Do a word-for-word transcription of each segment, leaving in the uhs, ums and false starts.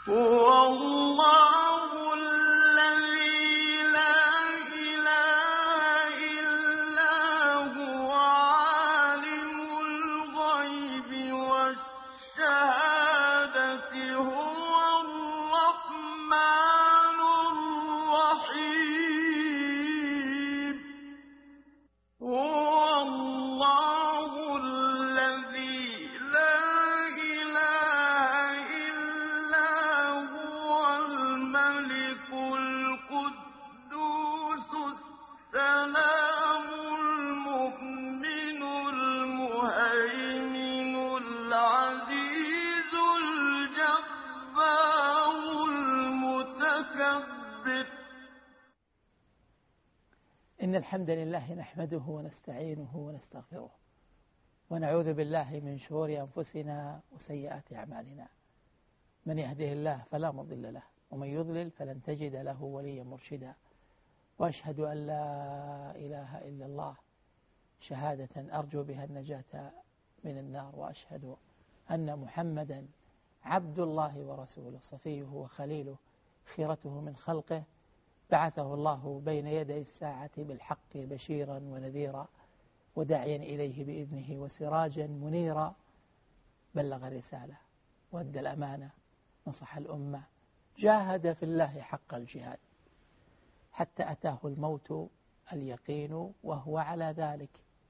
هو الله الذي لا إله إلا هو عالم الغيب والشهادة هو الرحمن الرحيم هو الله الذي لا إله إلا هو الملك القدوس السلام المؤمن المهيمن العزيز الجبار المتكبر. إن الحمد لله نحمده ونستعينه ونستغفره ونعوذ بالله من شرور أنفسنا وسيئات أعمالنا. من يهده الله فلا مضل له ومن يضلل فلن تجد له وليا مرشدا. وأشهد أن لا إله إلا الله شهادة أرجو بها النجاة من النار، وأشهد أن محمدا عبد الله ورسوله صفيه وخليله خيرته من خلقه، بعثه الله بين يدي الساعة بالحق بشيرا ونذيرا وداعيا إليه بإذنه وسراجا منيرا. بلغ الرسالة وأدى الأمانة، نصح الأمة، جاهد في الله حق الجهاد حتى أتاه الموت اليقين وهو على ذلك.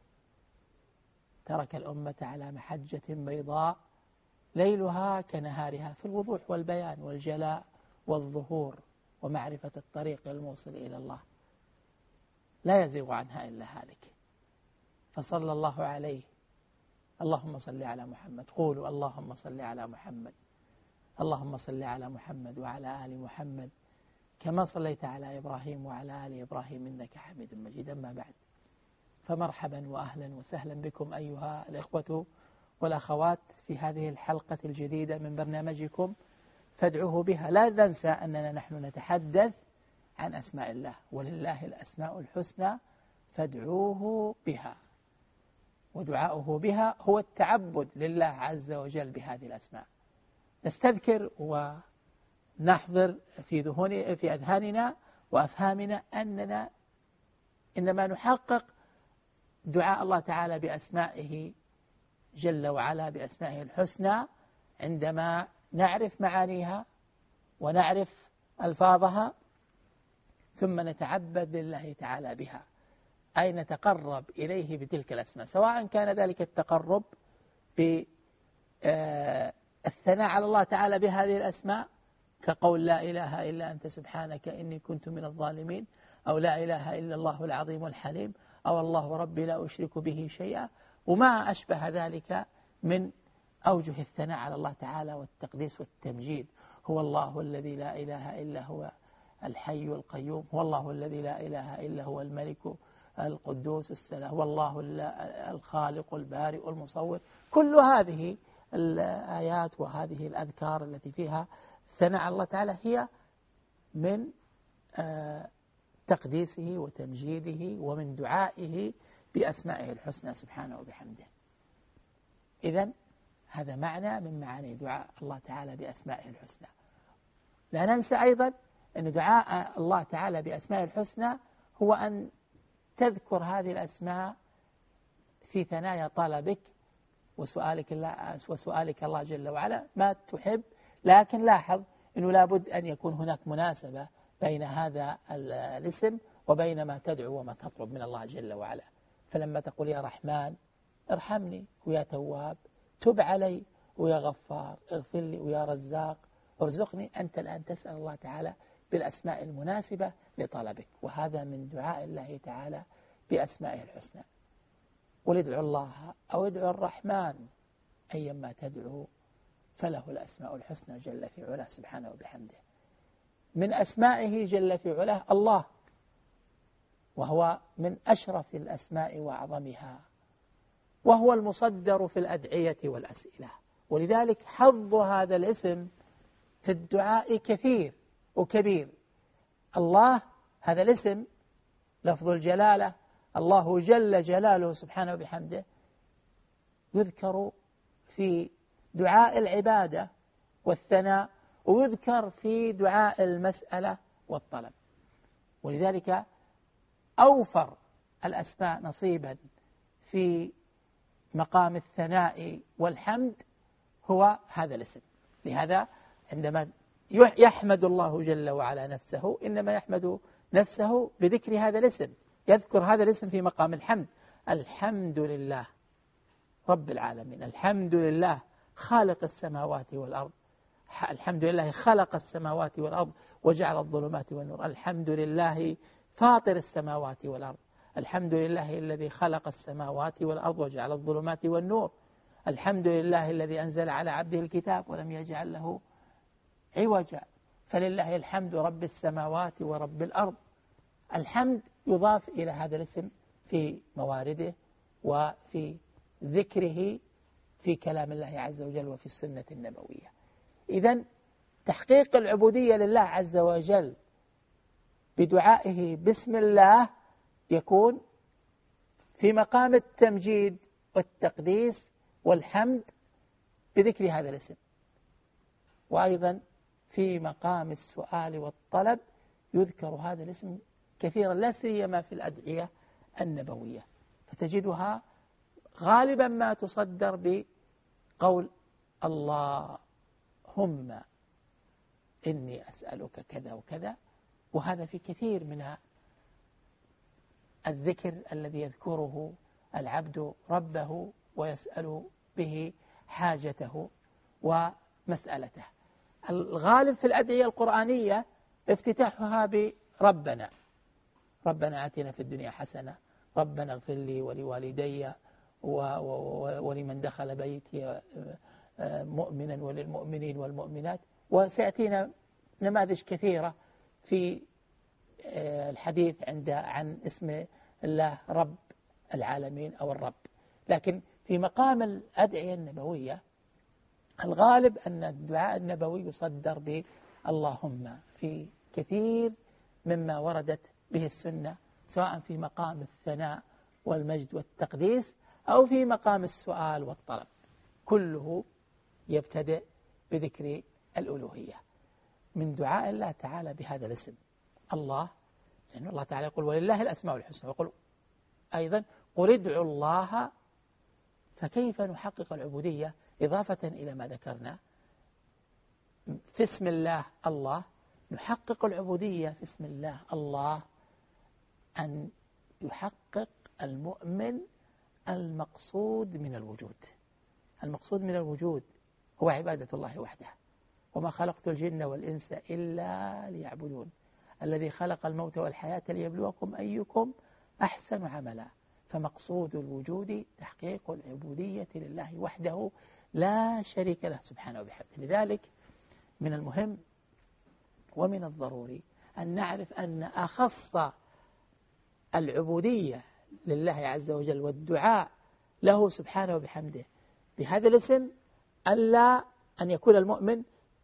ترك الأمة على محجة بيضاء ليلها كنهارها في الوضوح والبيان والجلاء والظهور ومعرفة الطريق الموصل إلى الله، لا يزيغ عنها إلا هالك. فصلى الله عليه. اللهم صل على محمد. قولوا اللهم صل على محمد. اللهم صل على محمد وعلى آل محمد كما صليت على إبراهيم وعلى آل إبراهيم إنك حميد مجيد. أما بعد، فمرحبا وأهلا وسهلا بكم أيها الإخوة والأخوات في هذه الحلقة الجديدة من برنامجكم فادعوه بها. لا ننسى أننا نحن نتحدث عن أسماء الله، ولله الأسماء الحسنى فادعوه بها، ودعاؤه بها هو التعبد لله عز وجل بهذه الأسماء. نستذكر ونحضر في ذهون في أذهاننا وأفهامنا أننا إنما نحقق دعاء الله تعالى بأسمائه جل وعلا، بأسمائه الحسنى، عندما نعرف معانيها ونعرف ألفاظها ثم نتعبد لله تعالى بها، أي نتقرب إليه بتلك الأسماء، سواء كان ذلك التقرب بالثناء على الله تعالى بهذه الأسماء كقول لا إله إلا أنت سبحانك إني كنت من الظالمين، أو لا إله إلا الله العظيم الحليم، أو الله ربي لا أشرك به شيئا، وما أشبه ذلك من أوجه الثناء على الله تعالى والتقديس والتمجيد. هو الله الذي لا إله إلا هو الحي القيوم، هو الله الذي لا إله إلا هو الملك القدوس السلام، هو الله الخالق البارئ المصور. كل هذه الآيات وهذه الأذكار التي فيها ثناء على الله تعالى هي من تقديسه وتمجيده ومن دعائه بأسمائه الحسنى سبحانه وبحمده. إذن هذا معنى من معاني دعاء الله تعالى بأسمائه الحسنى. لا ننسى أيضا أن دعاء الله تعالى بأسمائه الحسنى هو أن تذكر هذه الأسماء في ثنايا طلبك وسؤالك الله, وسؤالك الله جل وعلا ما تحب، لكن لاحظ أنه لابد أن يكون هناك مناسبة بين هذا الاسم وبين ما تدعو وما تطلب من الله جل وعلا. فلما تقول يا رحمن ارحمني، ويا تواب تب علي، ويا غفار اغفر لي، ويا رزاق ارزقني، أنت الآن تسأل الله تعالى بالأسماء المناسبة لطلبك، وهذا من دعاء الله تعالى بأسمائه الحسنى. قل ادعوا الله أو ادعوا الرحمن أيما تدعو فله الأسماء الحسنى جل في علاه سبحانه وبحمده. من أسمائه جل في علاه الله، وهو من أشرف الأسماء وأعظمها، وهو المصدر في الأدعية والأسئلة، ولذلك حظ هذا الاسم في الدعاء كثير وكبير. الله هذا الاسم لفظ الجلالة، الله جل جلاله سبحانه وبحمده، يذكر في دعاء العبادة والثناء ويذكر في دعاء المسألة والطلب. ولذلك أوفر الأسماء نصيبا في مقام الثناء والحمد هو هذا الاسم. لهذا عندما يحمد الله جل وعلا نفسه إنما يحمد نفسه بذكر هذا الاسم، يذكر هذا الاسم في مقام الحمد. الحمد لله رب العالمين، الحمد لله خالق السماوات والأرض، الحمد لله خلق السماوات والأرض وجعل الظلمات والنور، الحمد لله فاطر السماوات والأرض، الحمد لله الذي خلق السماوات والأرض وجعل الظلمات والنور، الحمد لله الذي أنزل على عبده الكتاب ولم يجعل له عوجا، فلله الحمد رب السماوات ورب الأرض. الحمد يضاف إلى هذا الاسم في موارده وفي ذكره في كلام الله عز وجل وفي السنة النبوية. إذن تحقيق العبودية لله عز وجل بدعائه بسم الله يكون في مقام التمجيد والتقديس والحمد بذكر هذا الاسم، وأيضا في مقام السؤال والطلب يذكر هذا الاسم كثيرا، لا سيما في الأدعية النبوية، فتجدها غالبا ما تصدر بقول اللهم إني أسألك كذا وكذا، وهذا في كثير من الذكر الذي يذكره العبد ربه ويسأل به حاجته ومسألته. الغالب في الأدعية القرآنية افتتاحها بربنا، ربنا آتنا في الدنيا حسنة، ربنا اغفر لي ولوالدي ولمن دخل بيتي مؤمنا وللمؤمنين والمؤمنات. وسيأتينا نماذج كثيرة في الحديث عند عن اسم الله رب العالمين أو الرب. لكن في مقام الأدعية النبوية الغالب أن الدعاء النبوي يصدر باللهم في كثير مما وردت به السنة، سواء في مقام الثناء والمجد والتقديس أو في مقام السؤال والطلب، كله يبتدئ بذكر الألوهية. من دعاء الله تعالى بهذا الاسم الله، لأن الله تعالى يقول ولله الأسماء الحسنى، ويقول أيضا قل ادعوا الله. فكيف نحقق العبودية إضافة إلى ما ذكرنا في اسم الله الله؟ نحقق العبودية في اسم الله الله أن يحقق المؤمن المقصود من الوجود. المقصود من الوجود هو عبادة الله وحده، وما خلقت الجن والإنس إلا ليعبدون، الذي خلق الموت والحياة ليبلوكم أيكم أحسن عملا. فمقصود الوجود تحقيق العبودية لله وحده لا شريك له سبحانه وبحمده. لذلك من المهم ومن الضروري أن نعرف أن أخص العبودية لله عز وجل والدعاء له سبحانه وبحمده بهذا الاسم ألا أن يكون المؤمن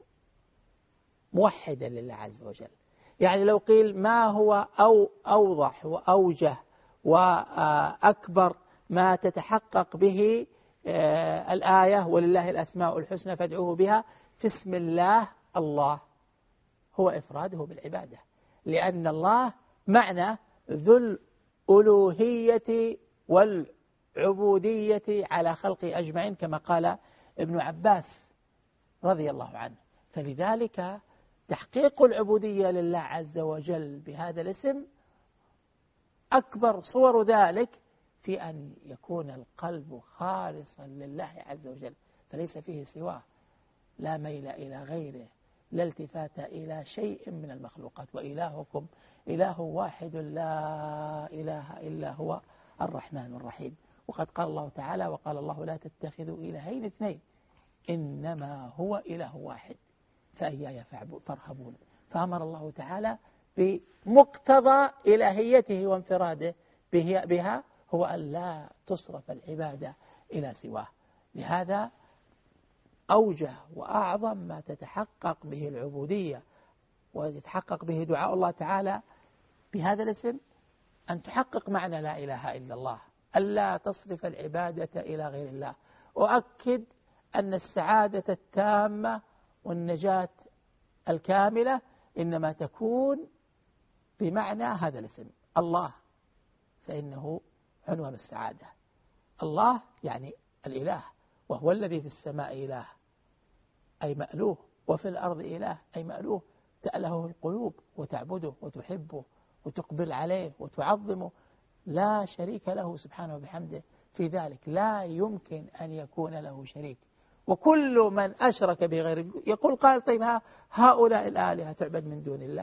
موحدا لله عز وجل. يعني لو قيل ما هو أو أوضح وأوجه وأكبر ما تتحقق به الآية ولله الأسماء الحسنى فادعوه بها في اسم الله الله، هو إفراده بالعبادة، لأن الله معنى ذو الألوهية والعبودية على خلقه أجمعين كما قال ابن عباس رضي الله عنه. فلذلك تحقيق العبودية لله عز وجل بهذا الاسم أكبر صور ذلك في أن يكون القلب خالصا لله عز وجل، فليس فيه سواه، لا ميل إلى غيره، لا التفات إلى شيء من المخلوقات. وإلهكم إله واحد لا إله إلا هو الرحمن الرحيم. وقد قال الله تعالى وقال الله لا تتخذوا إلهين اثنين إنما هو إله واحد فإياي فارهبون. فأمر الله تعالى بمقتضى إلهيته وانفراده بها هو أن لا تصرف العبادة إلى سواه. لهذا أوجه وأعظم ما تتحقق به العبودية ويتحقق به دعاء الله تعالى بهذا الاسم أن تحقق معنى لا إله إلا الله، ألا تصرف العبادة إلى غير الله. وأكد أن السعادة التامة والنجاة الكاملة إنما تكون بمعنى هذا الاسم الله، فإنه عنوان السعادة. الله يعني الإله، وهو الذي في السماء إله أي مألوه، وفي الأرض إله أي مألوه، تألهه القلوب وتعبده وتحبه وتقبل عليه وتعظمه، لا شريك له سبحانه وبحمده في ذلك، لا يمكن أن يكون له شريك. وكل من أشرك بغير يقول قال طيب هؤلاء الآلهة تعبد من دون الله،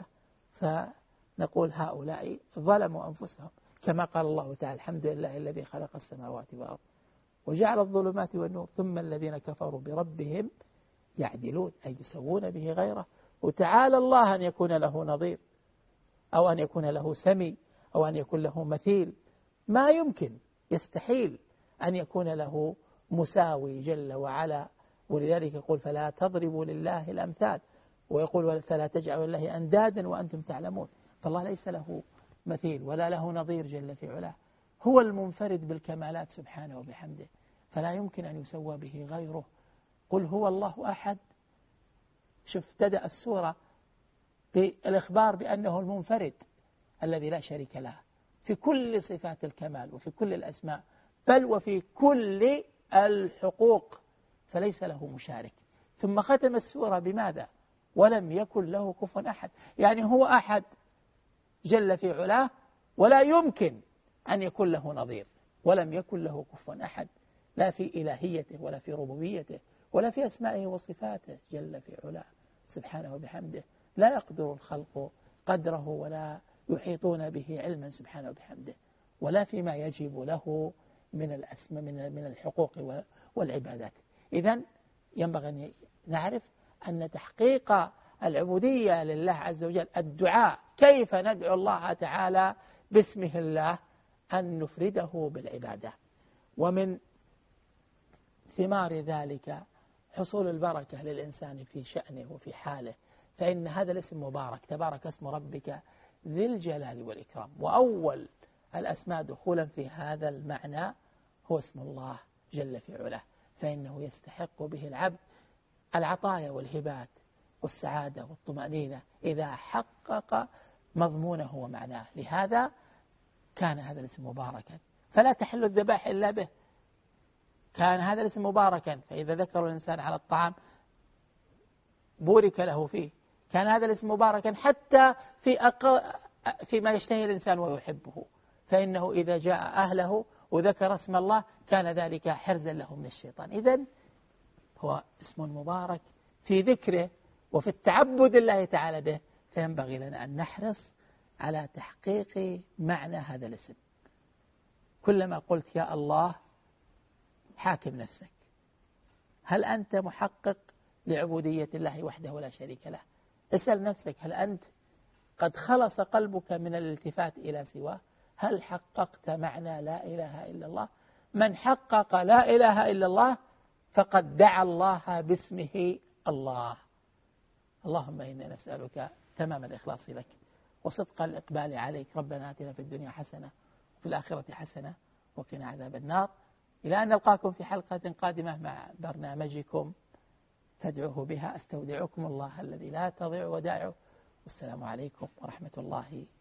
فنقول هؤلاء ظلموا أنفسهم، كما قال الله تعالى الحمد لله الذي خلق السماوات والأرض وجعل الظلمات والنور ثم الذين كفروا بربهم يعدلون أي يسوون به غيره. وتعالى الله أن يكون له نظير أو أن يكون له سمي أو أن يكون له مثيل، ما يمكن، يستحيل أن يكون له مساوي جل وعلا. ولذلك يقول فلا تضربوا لله الأمثال، ويقول فلا تجعلوا لله أندادا وأنتم تعلمون. فالله ليس له مثيل ولا له نظير جل في علاه، هو المنفرد بالكمالات سبحانه وبحمده، فلا يمكن أن يسوى به غيره. قل هو الله أحد. شوف ابتدأ السورة بالإخبار بأنه المنفرد الذي لا شريك له في كل صفات الكمال وفي كل الأسماء، بل وفي كل الحقوق، فليس له مشارك. ثم ختم السورة بماذا؟ ولم يكن له كفوا أحد، يعني هو أحد جل في علاه ولا يمكن أن يكون له نظير، ولم يكن له كفوا أحد، لا في إلهيته ولا في ربوبيته ولا في أسمائه وصفاته جل في علاه سبحانه وبحمده. لا يقدر الخلق قدره ولا يحيطون به علما سبحانه وبحمده، ولا فيما يجب له من الأسماء من من الحقوق والعبادات. إذن ينبغي أن نعرف أن تحقيق العبودية لله عز وجل الدعاء، كيف ندعو الله تعالى باسمه الله، أن نفرده بالعبادة. ومن ثمار ذلك حصول البركة للإنسان في شأنه وفي حاله، فإن هذا الاسم مبارك، تبارك اسم ربك ذي الجلال والإكرام. وأول الأسماء دخولا في هذا المعنى هو اسم الله جل في علاه، فإنه يستحق به العبد العطايا والهبات والسعادة والطمأنينة إذا حقق مضمونه ومعناه. لهذا كان هذا الاسم مباركا، فلا تحل الذبائح إلا به. كان هذا الاسم مباركا، فإذا ذكر الإنسان على الطعام بورك له فيه. كان هذا الاسم مباركا حتى في أق... فيما يشتهي الإنسان ويحبه، فإنه إذا جاء أهله وذكر اسم الله كان ذلك حرزا له من الشيطان. إذن هو اسم مبارك في ذكره وفي التعبد الله تعالى به، فينبغي لنا أن نحرص على تحقيق معنى هذا الاسم. كلما قلت يا الله حاكم نفسك، هل أنت محقق لعبودية الله وحده ولا شريك له؟ اسأل نفسك، هل أنت قد خلص قلبك من الالتفات إلى سواه؟ هل حققت معنى لا إله إلا الله؟ من حقق لا إله إلا الله فقد دعا الله باسمه الله. اللهم إنا نسألك تمام الإخلاص لك وصدق الإقبال عليك. ربنا آتنا في الدنيا حسنة وفي الآخرة حسنة وقنا عذاب النار. إلى أن نلقاكم في حلقة قادمة مع برنامجكم فادعوه بها. أستودعكم الله الذي لا تضيع ودائعه، والسلام عليكم ورحمة الله